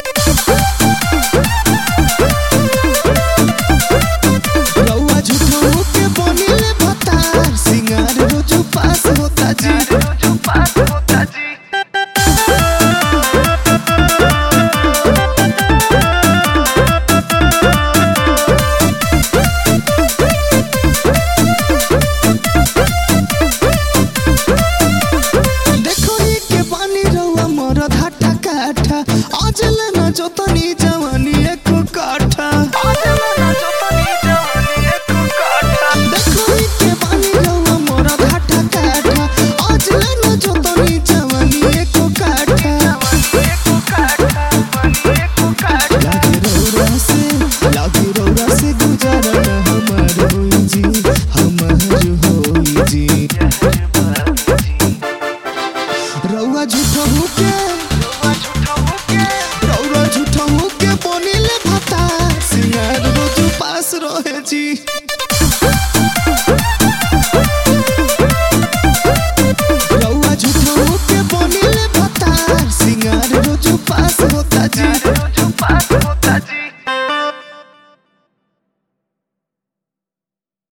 रउआ झूठो होके बनिले भतार सिंगार रोजो पास होता जी। आज लेना जो तनी जवानी एको काठा देखो के बानी रउआ मोरा घाटा काठा। आज लेना जो तनी जवानी एको काठा लागे रउरा से गुजारा हमार होई जी, हमार होई जी। रउआ झूठो होके बनिले भतार सिंगार रोज पास रहे जी।